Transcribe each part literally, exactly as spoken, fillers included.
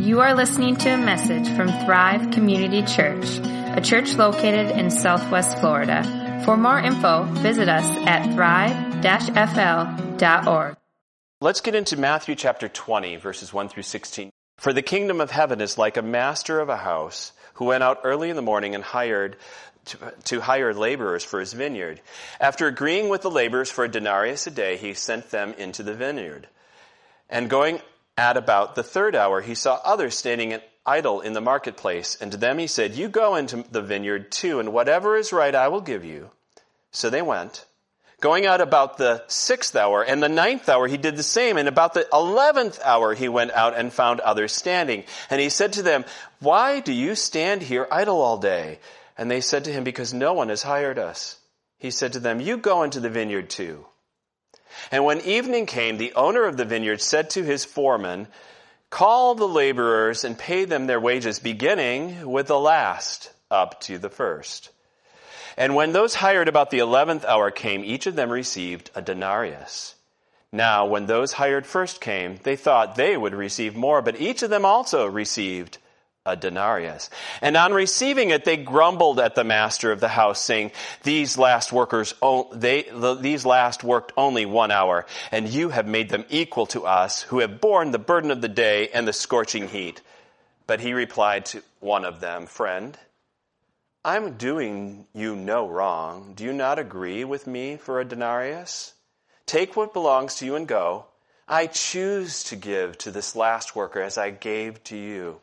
You are listening to a message from Thrive Community Church, a church located in Southwest Florida. For more info, visit us at thrive dash f l dot org. Let's get into Matthew chapter twenty, verses one through sixteen. For the kingdom of heaven is like a master of a house who went out early in the morning and hired to, to hire laborers for his vineyard. After agreeing with the laborers for a denarius a day, he sent them into the vineyard. And going at about the third hour, he saw others standing idle in the marketplace. And to them he said, "You go into the vineyard too, and whatever is right I will give you." So they went. Going out about the sixth hour and the ninth hour, he did the same. And about the eleventh hour, he went out and found others standing. And he said to them, "Why do you stand here idle all day?" And they said to him, "Because no one has hired us." He said to them, "You go into the vineyard too." And when evening came, the owner of the vineyard said to his foreman, "Call the laborers and pay them their wages, beginning with the last up to the first." And when those hired about the eleventh hour came, each of them received a denarius. Now, when those hired first came, they thought they would receive more, but each of them also received a denarius. And on receiving it, they grumbled at the master of the house, saying, "These last workers, they, these last worked only one hour, and you have made them equal to us, who have borne the burden of the day and the scorching heat." But he replied to one of them, "Friend, I'm doing you no wrong. Do you not agree with me for a denarius? Take what belongs to you and go. I choose to give to this last worker as I gave to you.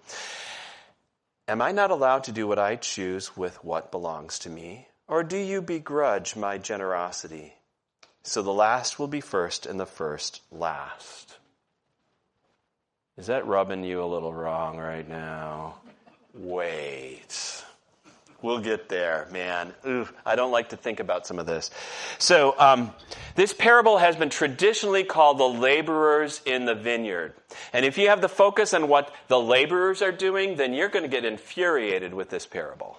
Am I not allowed to do what I choose with what belongs to me? Or do you begrudge my generosity? So the last will be first and the first last." Is that rubbing you a little wrong right now? Wait. We'll get there, man. Ooh, I don't like to think about some of this. So um, this parable has been traditionally called the laborers in the vineyard. And if you have the focus on what the laborers are doing, then you're going to get infuriated with this parable.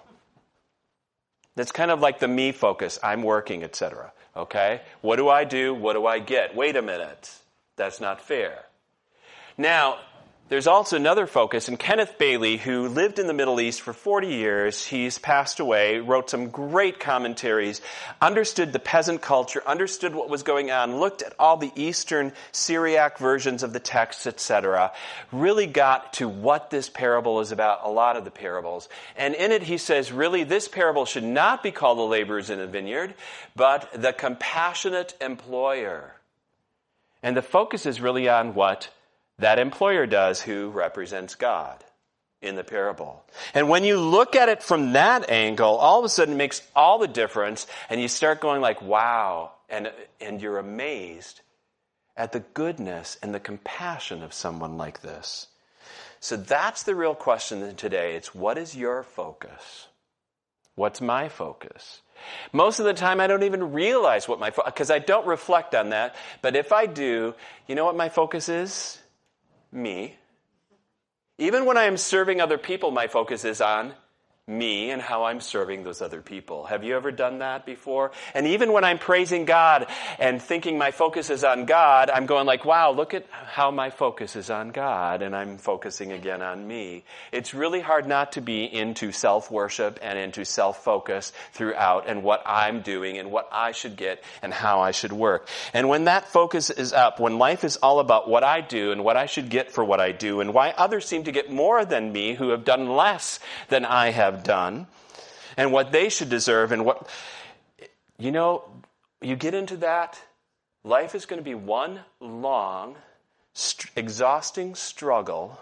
That's kind of like the me focus. I'm working, et cetera. Okay? What do I do? What do I get? Wait a minute. That's not fair. Now, there's also another focus, and Kenneth Bailey, who lived in the Middle East for forty years, he's passed away, wrote some great commentaries, understood the peasant culture, understood what was going on, looked at all the Eastern Syriac versions of the text, et cetera, really got to what this parable is about, a lot of the parables. And in it he says, really, this parable should not be called the laborers in the vineyard, but the compassionate employer. And the focus is really on what that employer does, who represents God in the parable. And when you look at it from that angle, all of a sudden it makes all the difference, and you start going like, wow, and and you're amazed at the goodness and the compassion of someone like this. So that's the real question today. It's, what is your focus? What's my focus? Most of the time I don't even realize what my focus, because I don't reflect on that. But if I do, you know what my focus is? Me. Even when I am serving other people, my focus is on me and how I'm serving those other people. Have you ever done that before? And even when I'm praising God and thinking my focus is on God, I'm going like, wow, look at how my focus is on God, and I'm focusing again on me. It's really hard not to be into self-worship and into self-focus throughout, and what I'm doing and what I should get and how I should work. And when that focus is up, when life is all about what I do and what I should get for what I do, and why others seem to get more than me who have done less than I have done, and what they should deserve, and what, you know, you get into that, life is going to be one long, st- exhausting struggle,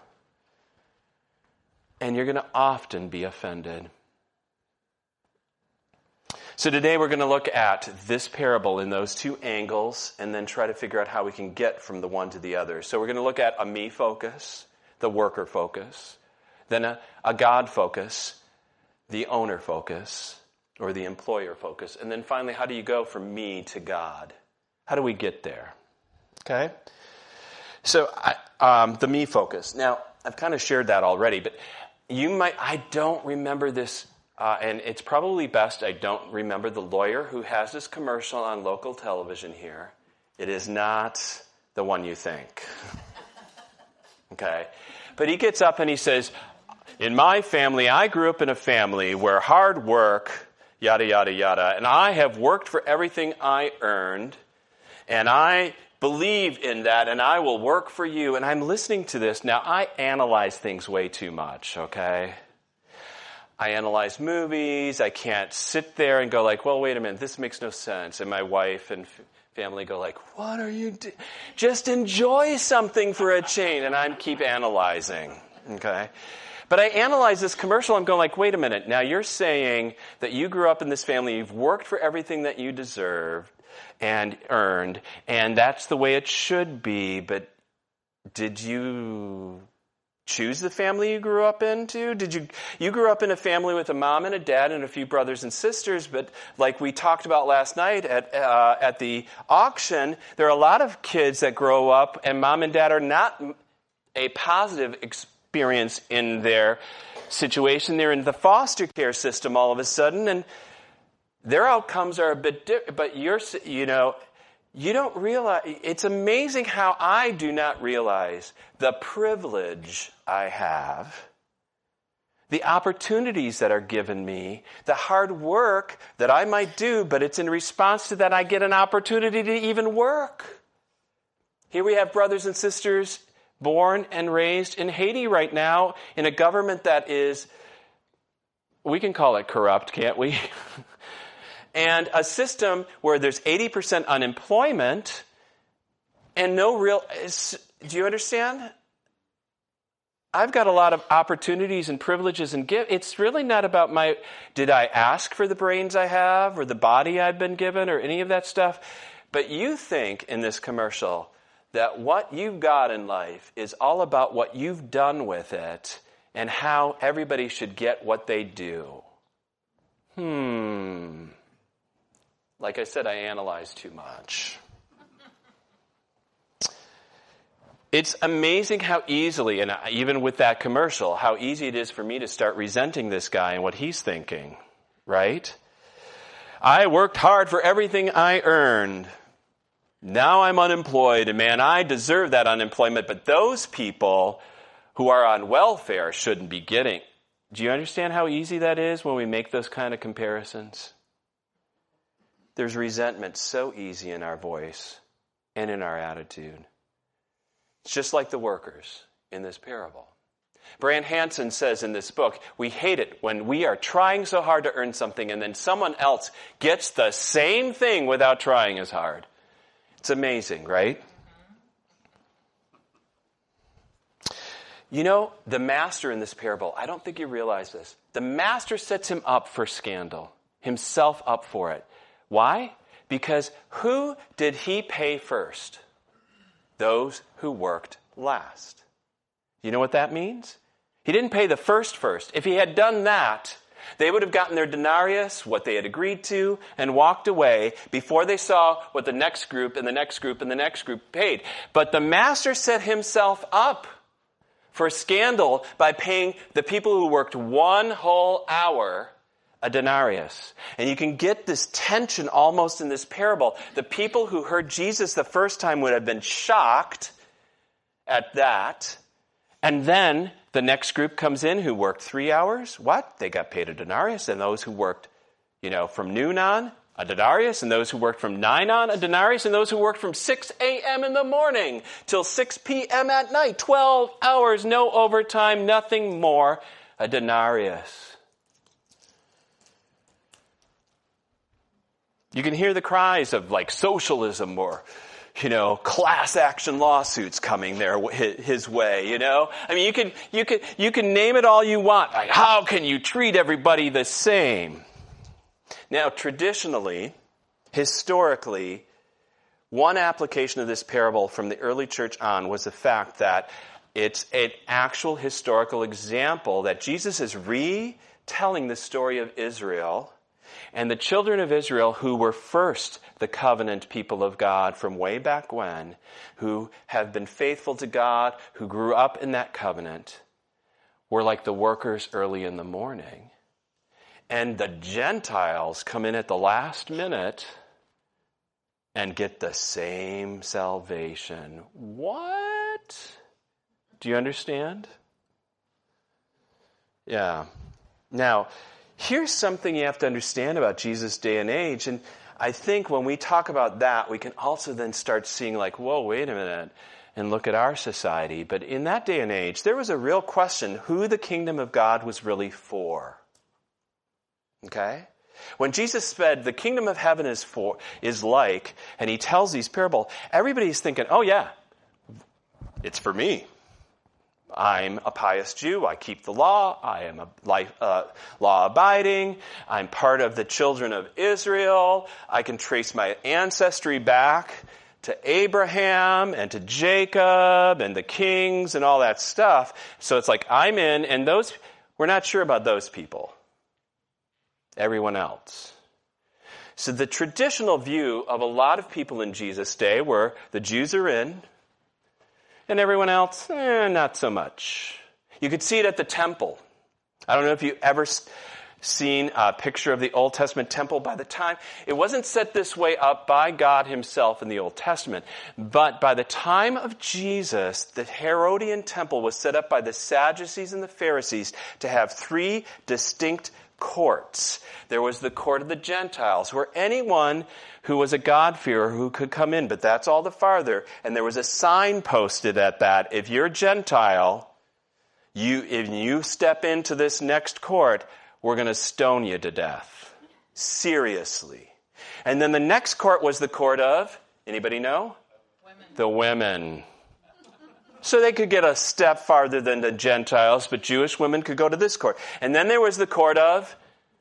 and you're going to often be offended. So today we're going to look at this parable in those two angles, and then try to figure out how we can get from the one to the other. So we're going to look at a me focus, the worker focus, then a, a God focus, the owner focus, or the employer focus. And then finally, how do you go from me to God? How do we get there? Okay? So, I, um, the me focus. Now, I've kind of shared that already, but you might, I don't remember this, uh, and it's probably best I don't remember the lawyer who has this commercial on local television here. It is not the one you think. Okay? But he gets up and he says, in my family, I grew up in a family where hard work, yada, yada, yada, and I have worked for everything I earned, and I believe in that, and I will work for you. And I'm listening to this. Now, I analyze things way too much, okay? I analyze movies. I can't sit there and go like, well, wait a minute, this makes no sense. And my wife and f- family go like, what are you doing? Just enjoy something for a change. And I keep analyzing, okay? But I analyze this commercial. I'm going like, wait a minute. Now, you're saying that you grew up in this family. You've worked for everything that you deserved and earned, and that's the way it should be. But did you choose the family you grew up into? Did you you grew up in a family with a mom and a dad and a few brothers and sisters, but like we talked about last night at uh, at the auction, there are a lot of kids that grow up and mom and dad are not a positive experience in their situation. They're in the foster care system all of a sudden, and their outcomes are a bit different, but you're, you know, you don't realize, it's amazing how I do not realize the privilege I have, the opportunities that are given me, the hard work that I might do, but it's in response to that I get an opportunity to even work. Here we have brothers and sisters born and raised in Haiti right now in a government that is, we can call it corrupt, can't we? And a system where there's eighty percent unemployment and no real, do you understand? I've got a lot of opportunities and privileges and gifts. It's really not about my, did I ask for the brains I have or the body I've been given or any of that stuff? But you think in this commercial that what you've got in life is all about what you've done with it and how everybody should get what they do. Hmm. Like I said, I analyze too much. It's amazing how easily, and even with that commercial, how easy it is for me to start resenting this guy and what he's thinking, right? I worked hard for everything I earned. Now I'm unemployed, and man, I deserve that unemployment, but those people who are on welfare shouldn't be getting. Do you understand how easy that is when we make those kind of comparisons? There's resentment so easy in our voice and in our attitude. It's just like the workers in this parable. Brant Hansen says in this book, we hate it when we are trying so hard to earn something and then someone else gets the same thing without trying as hard. It's amazing, right? You know, the master in this parable, I don't think you realize this. The master sets him up for scandal, himself up for it. Why? Because who did he pay first? Those who worked last. You know what that means? He didn't pay the first first. If he had done that, they would have gotten their denarius, what they had agreed to, and walked away before they saw what the next group and the next group and the next group paid. But the master set himself up for scandal by paying the people who worked one whole hour a denarius. And you can get this tension almost in this parable. The people who heard Jesus the first time would have been shocked at that. And then the next group comes in who worked three hours. What? They got paid a denarius. And those who worked, you know, from noon on, a denarius. And those who worked from nine on, a denarius. And those who worked from six a.m. in the morning till six p.m. at night. twelve hours, no overtime, nothing more, a denarius. You can hear the cries of like socialism or, you know, class action lawsuits coming their his way, you know? I mean, you can you can you can name it all you want. Like, how can you treat everybody the same? Now, traditionally, historically, one application of this parable from the early church on was the fact that it's an actual historical example that Jesus is retelling the story of Israel. And the children of Israel, who were first the covenant people of God from way back when, who have been faithful to God, who grew up in that covenant, were like the workers early in the morning. And the Gentiles come in at the last minute and get the same salvation. What? Do you understand? Yeah. Now, here's something you have to understand about Jesus' day and age. And I think when we talk about that, we can also then start seeing like, whoa, wait a minute, and look at our society. But in that day and age, there was a real question who the kingdom of God was really for. Okay? When Jesus said the kingdom of heaven is for is like, and he tells these parables, everybody's thinking, oh yeah, it's for me. I'm a pious Jew. I keep the law. I am a life, uh, law-abiding. I'm part of the children of Israel. I can trace my ancestry back to Abraham and to Jacob and the kings and all that stuff. So it's like I'm in, and those we're not sure about those people. Everyone else. So the traditional view of a lot of people in Jesus' day were the Jews are in, and everyone else, eh, not so much. You could see it at the temple. I don't know if you've ever seen a picture of the Old Testament temple. By the time, it wasn't set this way up by God himself in the Old Testament. But by the time of Jesus, the Herodian temple was set up by the Sadducees and the Pharisees to have three distinct courts. There was the court of the Gentiles, where anyone who was a God-fearer who could come in, but that's all the farther. And there was a sign posted at that. If you're Gentile, you if you step into this next court, we're going to stone you to death. Seriously. And then the next court was the court of, anybody know? Women. The women. So they could get a step farther than the Gentiles, but Jewish women could go to this court. And then there was the court of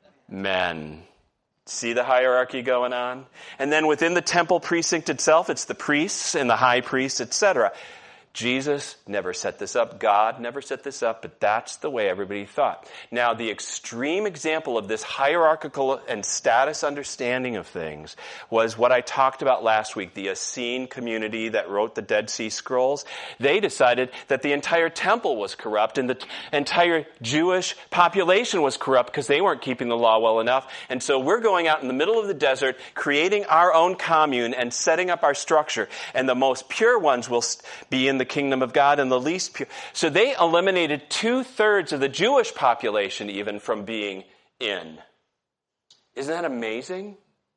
men. See the hierarchy going on? And then within the temple precinct itself, it's the priests and the high priests, et cetera. Jesus never set this up. God never set this up, but that's the way everybody thought. Now, the extreme example of this hierarchical and status understanding of things was what I talked about last week, the Essene community that wrote the Dead Sea Scrolls. They decided that the entire temple was corrupt and the t- entire Jewish population was corrupt because they weren't keeping the law well enough. And so we're going out in the middle of the desert, creating our own commune and setting up our structure. And the most pure ones will be in the kingdom of God and the least pure. So they eliminated two-thirds of the Jewish population even from being in. Isn't that amazing?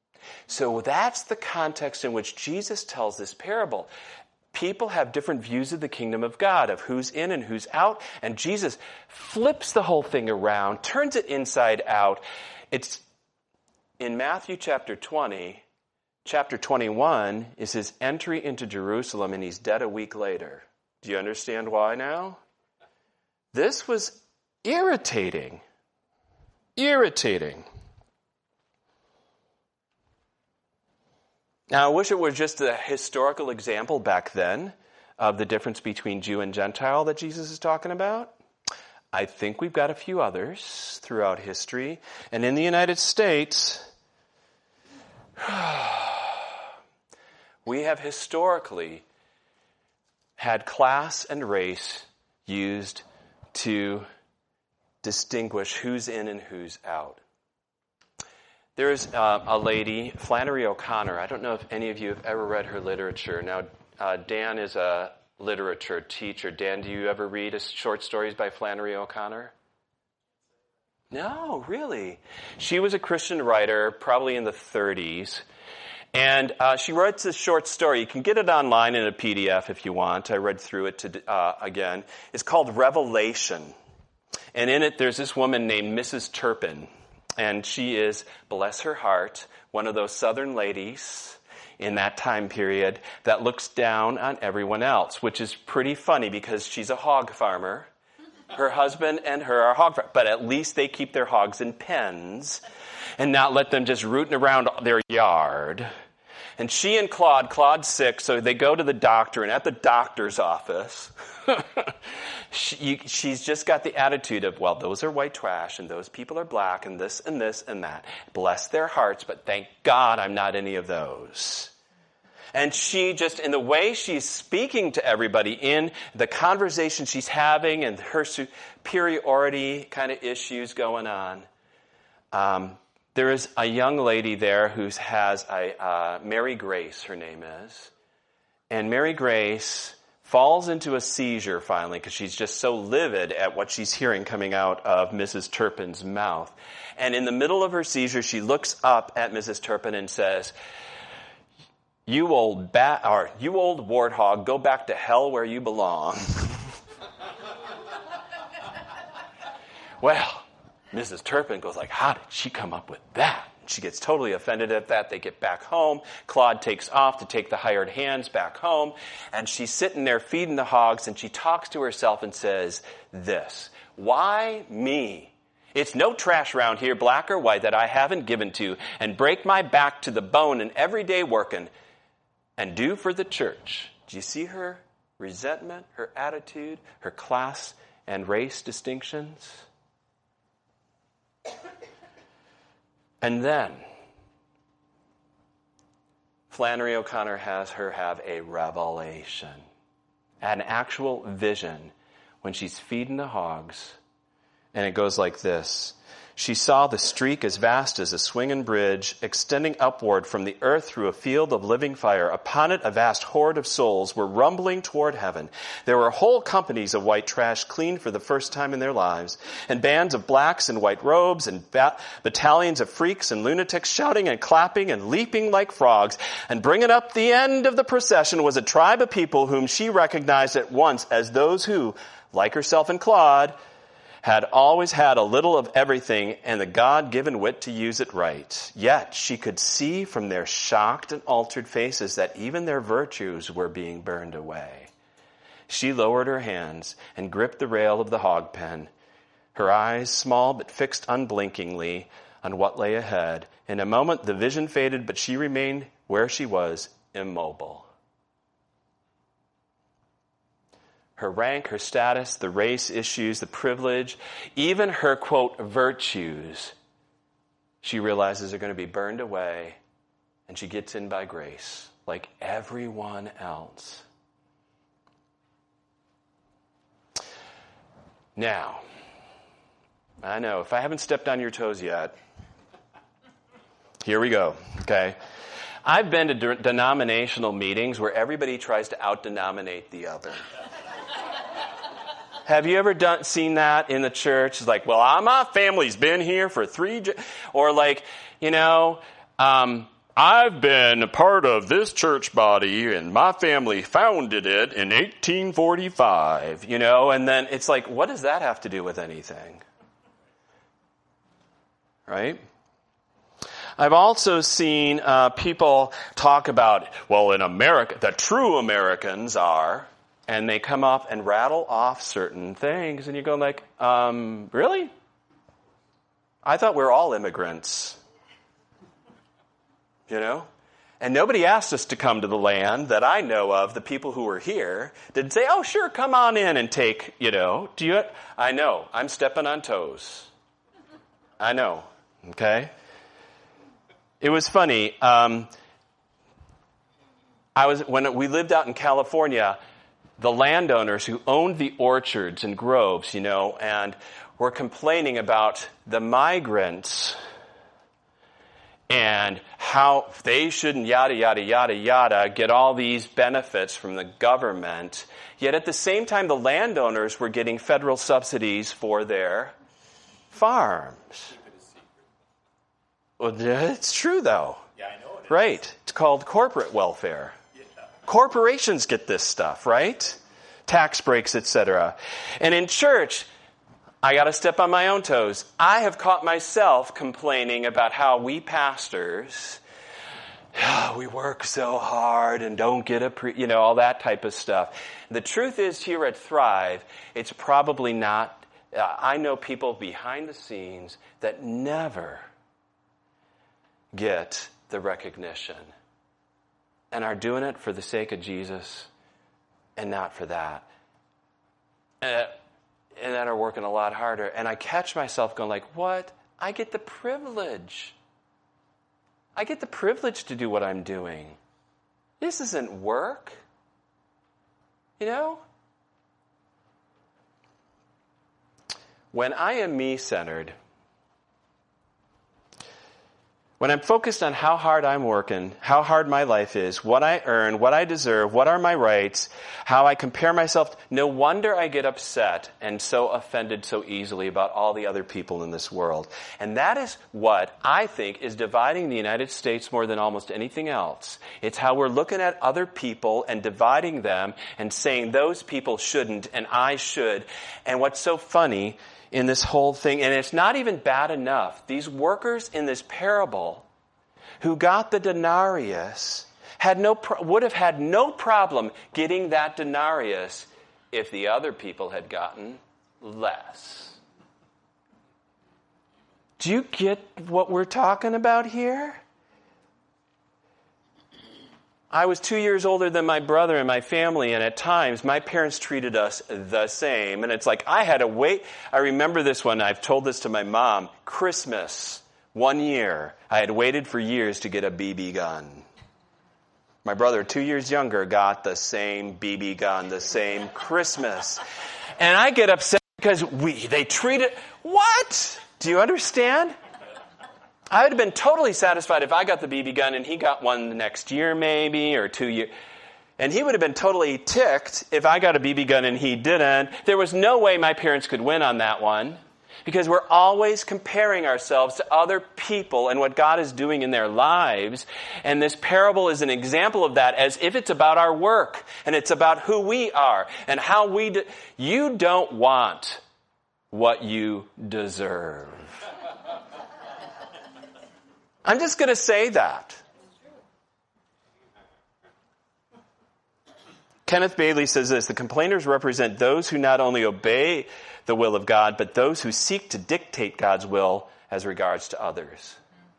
So that's the context in which Jesus tells this parable. People have different views of the kingdom of God, of who's in and who's out, and Jesus flips the whole thing around, turns it inside out. It's in Matthew chapter twenty. Chapter twenty-one is his entry into Jerusalem, and he's dead a week later. Do you understand why now? This was irritating. Irritating. Now, I wish it were just a historical example back then of the difference between Jew and Gentile that Jesus is talking about. I think we've got a few others throughout history. And in the United States, we have historically had class and race used to distinguish who's in and who's out. There's uh, a lady, Flannery O'Connor. I don't know if any of you have ever read her literature. Now, uh, Dan is a literature teacher. Dan, do you ever read short stories by Flannery O'Connor? No, really. She was a Christian writer, probably in the thirties. And uh, she writes this short story. You can get it online in a P D F if you want. I read through it to, uh, again. It's called Revelation. And in it, there's this woman named Missus Turpin. And she is, bless her heart, one of those southern ladies in that time period that looks down on everyone else, which is pretty funny because she's a hog farmer. Her husband and her are hog farmers, but at least they keep their hogs in pens and not let them just rooting around their yard. And she and Claude, Claude's sick, so they go to the doctor, and at the doctor's office, she, she's just got the attitude of, well, those are white trash, and those people are black, and this and this and that. Bless their hearts, but thank God I'm not any of those. And she just, in the way she's speaking to everybody, in the conversation she's having, and her superiority kind of issues going on, um, there is a young lady there who has a, uh, Mary Grace, her name is. And Mary Grace falls into a seizure finally because she's just so livid at what she's hearing coming out of Missus Turpin's mouth. And in the middle of her seizure, she looks up at Missus Turpin and says, "You old bat, or you old warthog, go back to hell where you belong." Well, Missus Turpin goes like, "How did she come up with that?" She gets totally offended at that. They get back home. Claude takes off to take the hired hands back home. And she's sitting there feeding the hogs, and she talks to herself and says this: "Why me? It's no trash around here, black or white, that I haven't given to, and break my back to the bone and every day working, and do for the church." Do you see her resentment, her attitude, her class and race distinctions? And then, Flannery O'Connor has her have a revelation, an actual vision when she's feeding the hogs. And it goes like this: "She saw the streak as vast as a swinging bridge, extending upward from the earth through a field of living fire. Upon it, a vast horde of souls were rumbling toward heaven. There were whole companies of white trash cleaned for the first time in their lives, and bands of blacks in white robes, and bat- battalions of freaks and lunatics shouting and clapping and leaping like frogs. And bringing up the end of the procession was a tribe of people whom she recognized at once as those who, like herself and Claude, had always had a little of everything and the God-given wit to use it right. Yet she could see from their shocked and altered faces that even their virtues were being burned away. She lowered her hands and gripped the rail of the hog pen, her eyes small but fixed unblinkingly on what lay ahead. In a moment the vision faded, but she remained where she was, immobile. Her rank, her status, the race issues, the privilege, even her, quote, virtues, she realizes are going to be burned away, and she gets in by grace, like everyone else. Now, I know, if I haven't stepped on your toes yet, here we go, okay? I've been to de- denominational meetings where everybody tries to out-denominate the other. Have you ever done seen that in the church? It's like, well, my family's been here for three, ge-. or like, you know, um, I've been a part of this church body and my family founded it in eighteen forty-five, you know, and then it's like, what does that have to do with anything? Right? I've also seen uh, people talk about, well, in America, the true Americans are... And they come up and rattle off certain things, and you go like, um, really? I thought we were all immigrants. You know? And nobody asked us to come to the land that I know of. The people who were here didn't say, oh, sure, come on in and take, you know. Do you? I know. I'm stepping on toes. I know. Okay? It was funny. Um, I was when we lived out in California, the landowners who owned the orchards and groves, you know, and were complaining about the migrants and how they shouldn't yada, yada, yada, yada, get all these benefits from the government. Yet at the same time, the landowners were getting federal subsidies for their farms. Well, it's true, though. Yeah, I know it is. Right. It's called corporate welfare. Corporations get this stuff, right? Tax breaks, et cetera. And in church, I got to step on my own toes. I have caught myself complaining about how we pastors, oh, we work so hard and don't get a, pre, you know, all that type of stuff. The truth is, here at Thrive, it's probably not. Uh, I know people behind the scenes that never get the recognition, and are doing it for the sake of Jesus and not for that. Uh, and that are working a lot harder. And I catch myself going like, what? I get the privilege. I get the privilege to do what I'm doing. This isn't work. You know? When I am me-centered, When I'm focused on how hard I'm working, how hard my life is, what I earn, what I deserve, what are my rights, how I compare myself, no wonder I get upset and so offended so easily about all the other people in this world. And that is what I think is dividing the United States more than almost anything else. It's how we're looking at other people and dividing them and saying those people shouldn't and I should. And what's so funny in this whole thing, and it's not even bad enough. These workers in this parable who got the denarius had no pro- would have had no problem getting that denarius if the other people had gotten less. Do you get what we're talking about here? I was two years older than my brother and my family, and at times my parents treated us the same. And it's like I had to wait. I remember this one. I've told this to my mom. Christmas, one year, I had waited for years to get a B B gun. My brother, two years younger, got the same B B gun, the same Christmas. And I get upset because we they treated... What? Do you understand? I would have been totally satisfied if I got the B B gun and he got one the next year maybe, or two years. And he would have been totally ticked if I got a B B gun and he didn't. There was no way my parents could win on that one. Because we're always comparing ourselves to other people and what God is doing in their lives. And this parable is an example of that, as if it's about our work. And it's about who we are and how we... Do. You don't want what you deserve. I'm just going to say that. Kenneth Bailey says this: the complainers represent those who not only obey the will of God, but those who seek to dictate God's will as regards to others.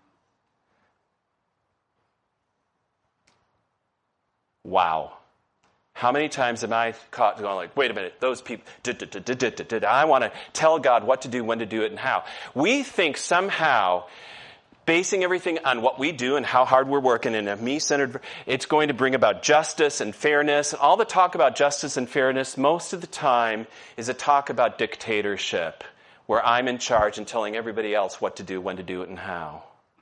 Wow. How many times am I caught going like, wait a minute, those people, I want to tell God what to do, when to do it, and how. We think somehow basing everything on what we do and how hard we're working in a me-centered, it's going to bring about justice and fairness. All the talk about justice and fairness most of the time is a talk about dictatorship, where I'm in charge and telling everybody else what to do, when to do it, and how.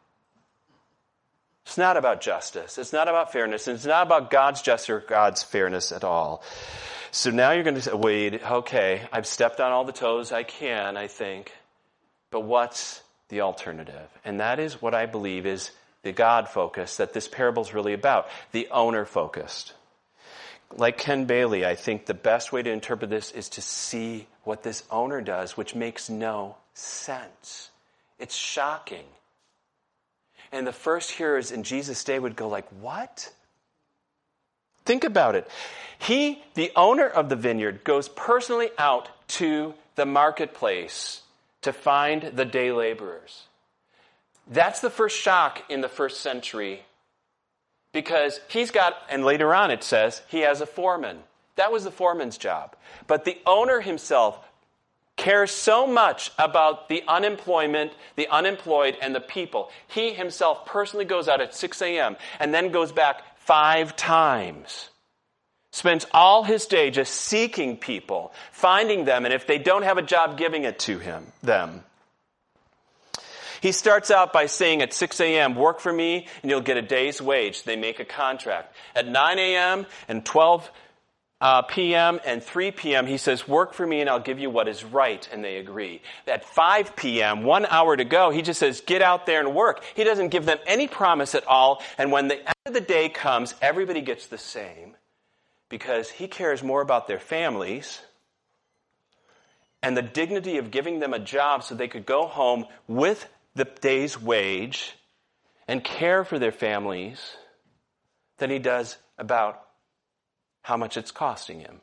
It's not about justice. It's not about fairness. And it's not about God's justice or God's fairness at all. So now you're going to say, wait, okay, I've stepped on all the toes I can, I think. But what's the alternative? And that is what I believe is the God focus that this parable is really about, the owner focused. Like Ken Bailey, I think the best way to interpret this is to see what this owner does, which makes no sense. It's shocking. And the first hearers in Jesus' day would go like, what? Think about it. He, the owner of the vineyard, goes personally out to the marketplace to find the day laborers. That's the first shock in the first century, because he's got, and later on it says, he has a foreman. That was the foreman's job. But the owner himself cares so much about the unemployment, the unemployed, and the people. He himself personally goes out at six a.m. and then goes back five times. Spends all his day just seeking people, finding them, and if they don't have a job, giving it to him, them. He starts out by saying at six a.m., work for me and you'll get a day's wage. They make a contract. At nine a.m. and twelve p.m. and three p.m., he says, work for me and I'll give you what is right, and they agree. At five p.m., one hour to go, he just says, get out there and work. He doesn't give them any promise at all, and when the end of the day comes, everybody gets the same. Because he cares more about their families and the dignity of giving them a job so they could go home with the day's wage and care for their families than he does about how much it's costing him.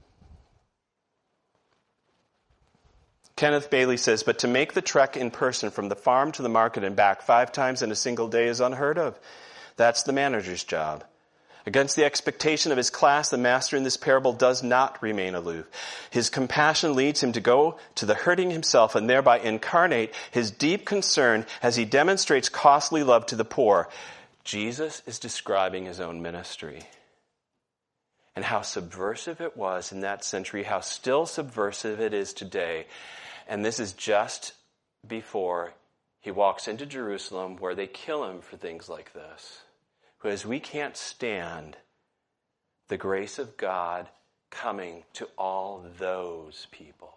Kenneth Bailey says, but to make the trek in person from the farm to the market and back five times in a single day is unheard of. That's the manager's job. Against the expectation of his class, the master in this parable does not remain aloof. His compassion leads him to go to the hurting himself and thereby incarnate his deep concern as he demonstrates costly love to the poor. Jesus is describing his own ministry and how subversive it was in that century, how still subversive it is today. And this is just before he walks into Jerusalem where they kill him for things like this. Because we can't stand the grace of God coming to all those people.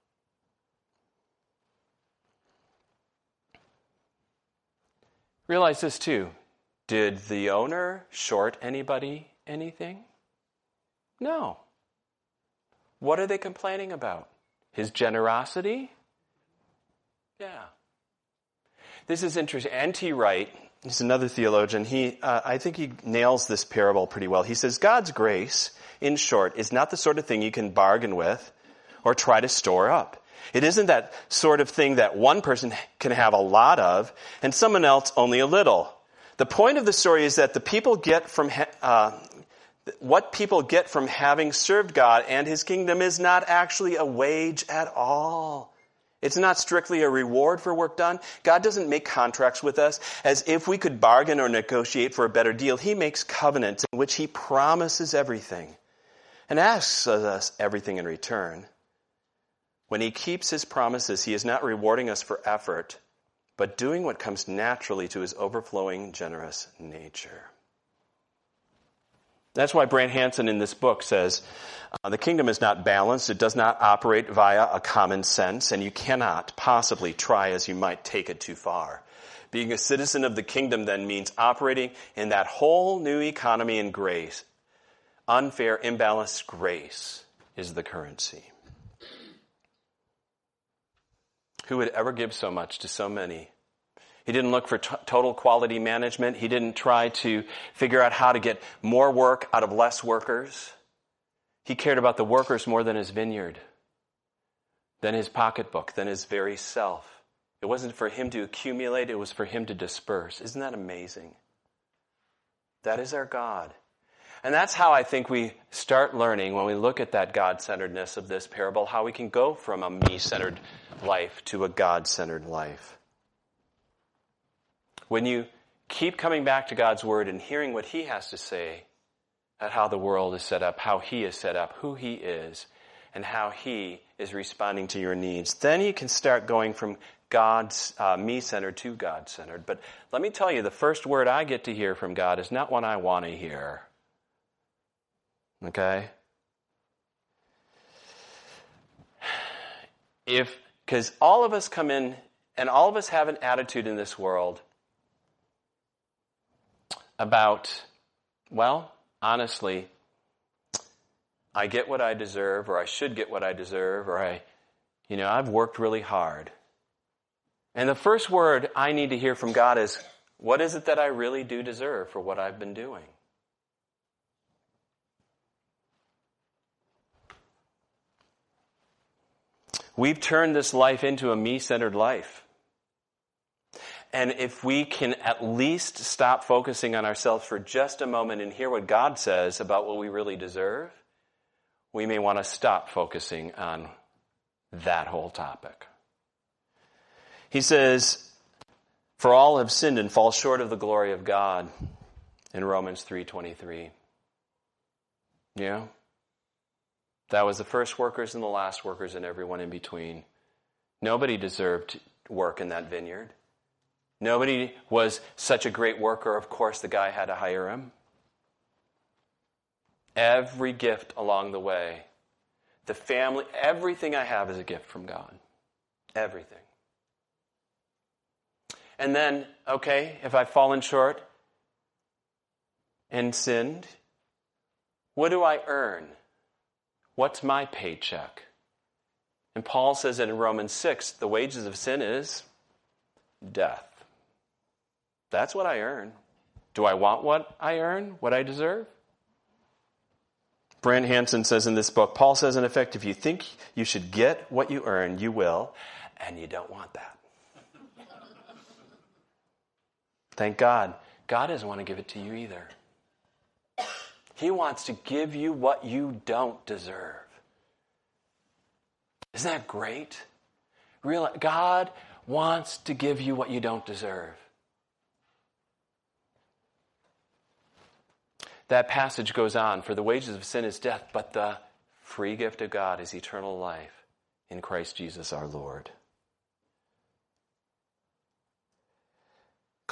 Realize this too. Did the owner short anybody anything? No. What are they complaining about? His generosity? Yeah. This is interesting. N T Wright, he's another theologian. He, uh, I think he nails this parable pretty well. He says, God's grace, in short, is not the sort of thing you can bargain with or try to store up. It isn't that sort of thing that one person can have a lot of and someone else only a little. The point of the story is that the people get from uh, what people get from having served God and his kingdom is not actually a wage at all. It's not strictly a reward for work done. God doesn't make contracts with us as if we could bargain or negotiate for a better deal. He makes covenants in which he promises everything and asks us everything in return. When he keeps his promises, he is not rewarding us for effort, but doing what comes naturally to his overflowing, generous nature. That's why Brant Hansen in this book says, uh, the kingdom is not balanced. It does not operate via a common sense, and you cannot possibly try as you might take it too far. Being a citizen of the kingdom then means operating in that whole new economy and grace. Unfair, imbalanced grace is the currency. Who would ever give so much to so many? He didn't look for t- total quality management. He didn't try to figure out how to get more work out of less workers. He cared about the workers more than his vineyard, than his pocketbook, than his very self. It wasn't for him to accumulate. It was for him to disperse. Isn't that amazing? That is our God. And that's how I think we start learning when we look at that God-centeredness of this parable, how we can go from a me-centered life to a God-centered life. When you keep coming back to God's word and hearing what he has to say at how the world is set up, how he is set up, who he is, and how he is responding to your needs, then you can start going from God's uh, me-centered to God-centered. But let me tell you, the first word I get to hear from God is not one I want to hear. Okay? If, because all of us come in, and all of us have an attitude in this world about, well, honestly, I get what I deserve, or I should get what I deserve, or I, you know, I've worked really hard. And the first word I need to hear from God is, what is it that I really do deserve for what I've been doing? We've turned this life into a me-centered life. And if we can at least stop focusing on ourselves for just a moment and hear what God says about what we really deserve, we may want to stop focusing on that whole topic. He says, for all have sinned and fall short of the glory of God in Romans three twenty-three. Yeah? That was the first workers and the last workers and everyone in between. Nobody deserved work in that vineyard. Nobody was such a great worker. Of course, the guy had to hire him. Every gift along the way, the family, everything I have is a gift from God. Everything. And then, okay, if I've fallen short and sinned, what do I earn? What's my paycheck? And Paul says it in Romans six, the wages of sin is death. That's what I earn. Do I want what I earn, what I deserve? Brant Hansen says in this book, Paul says in effect, if you think you should get what you earn, you will, and you don't want that. Thank God. God doesn't want to give it to you either. He wants to give you what you don't deserve. Isn't that great? Realize, God wants to give you what you don't deserve. That passage goes on, for the wages of sin is death, but the free gift of God is eternal life in Christ Jesus our Lord.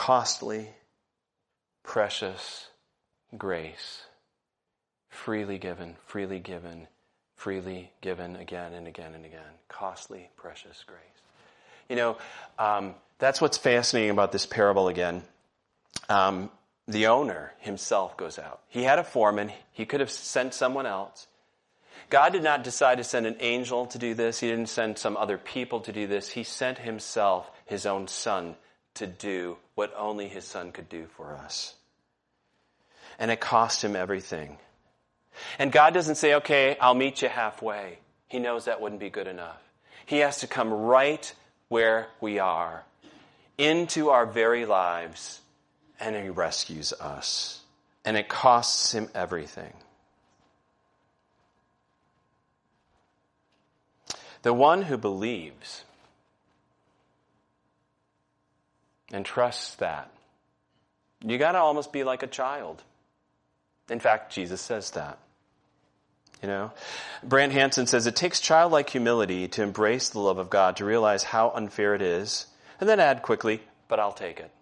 costly, precious grace. Freely given, freely given, freely given again and again and again. Costly, precious grace. You know, um, that's what's fascinating about this parable again. Um, the owner himself goes out. He had a foreman. He could have sent someone else. God did not decide to send an angel to do this. He didn't send some other people to do this. He sent himself, his own son, to do what only his son could do for us. And it cost him everything. And God doesn't say, okay, I'll meet you halfway. He knows that wouldn't be good enough. He has to come right where we are, into our very lives, and he rescues us. And it costs him everything. The one who believes and trusts that, you got to almost be like a child. In fact, Jesus says that. You know, Brant Hansen says, it takes childlike humility to embrace the love of God, to realize how unfair it is, and then add quickly, but I'll take it.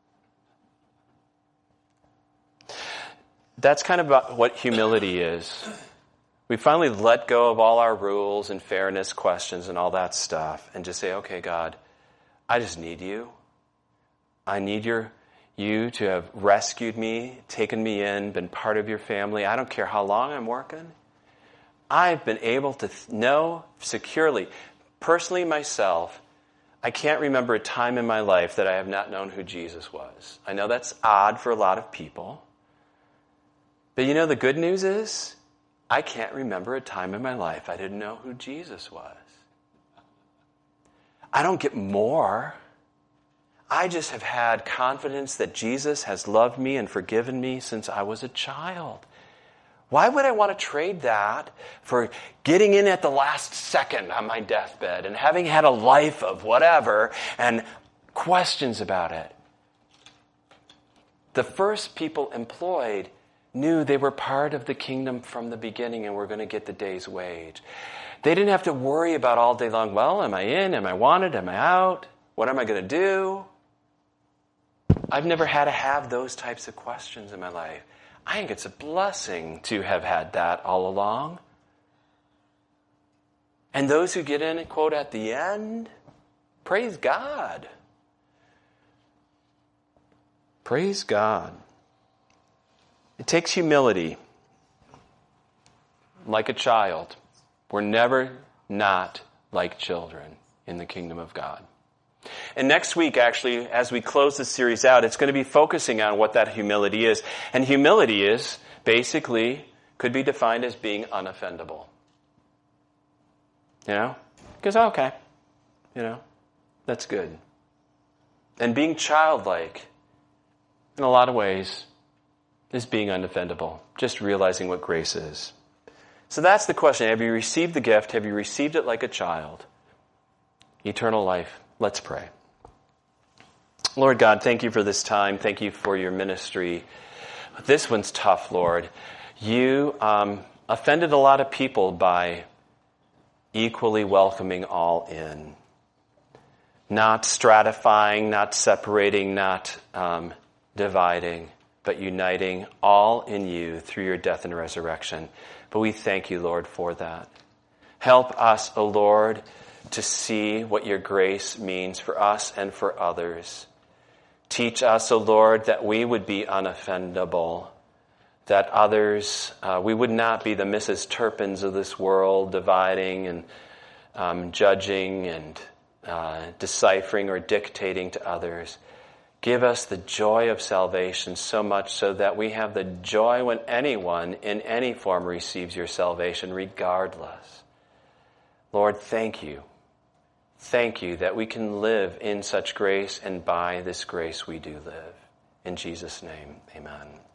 That's kind of about what humility is. We finally let go of all our rules and fairness questions and all that stuff and just say, okay, God, I just need you. I need your you to have rescued me, taken me in, been part of your family. I don't care how long I'm working. I've been able to th- know securely, personally myself, I can't remember a time in my life that I have not known who Jesus was. I know that's odd for a lot of people. But you know, the good news is, I can't remember a time in my life I didn't know who Jesus was. I don't get more. I just have had confidence that Jesus has loved me and forgiven me since I was a child. Why would I want to trade that for getting in at the last second on my deathbed and having had a life of whatever and questions about it? The first people employed knew they were part of the kingdom from the beginning and were going to get the day's wage. They didn't have to worry about all day long, well, am I in? Am I wanted? Am I out? What am I going to do? I've never had to have those types of questions in my life. I think it's a blessing to have had that all along. And those who get in, quote, at the end, praise God. Praise God. It takes humility, like a child. We're never not like children in the kingdom of God. And next week, actually, as we close this series out, it's going to be focusing on what that humility is. And humility is, basically, could be defined as being unoffendable. You know? Because, okay, you know, that's good. And being childlike, in a lot of ways, is being unoffendable. Just realizing what grace is. So that's the question. Have you received the gift? Have you received it like a child? Eternal life. Let's pray. Lord God, thank you for this time. Thank you for your ministry. This one's tough, Lord. You um, offended a lot of people by equally welcoming all in. Not stratifying, not separating, not um, dividing, but uniting all in you through your death and resurrection. But we thank you, Lord, for that. Help us, O Lord, to see what your grace means for us and for others. Teach us, O Lord, that we would be unoffendable, that others, uh, we would not be the Missus Turpins of this world, dividing and um, judging and uh, deciphering or dictating to others. Give us the joy of salvation so much so that we have the joy when anyone in any form receives your salvation, regardless. Lord, thank you. Thank you that we can live in such grace, and by this grace we do live. In Jesus' name, amen.